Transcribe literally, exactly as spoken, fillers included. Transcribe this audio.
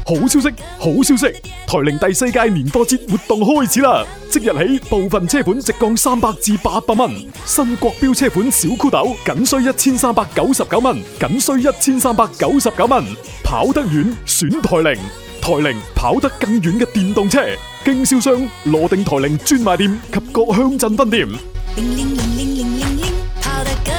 好消息，好消息！台鈴第四屆年貨節活動開始啦！即日起，部分車款直降三百至八百蚊。新國標車款小酷豆僅需一千三百九十九蚊，僅需一千三百九十九蚊。跑得遠，選台鈴。台鈴跑得更遠嘅電動車，經銷商羅定台鈴專賣店及各鄉鎮分店。 鈴鈴鈴鈴鈴鈴鈴，跑得更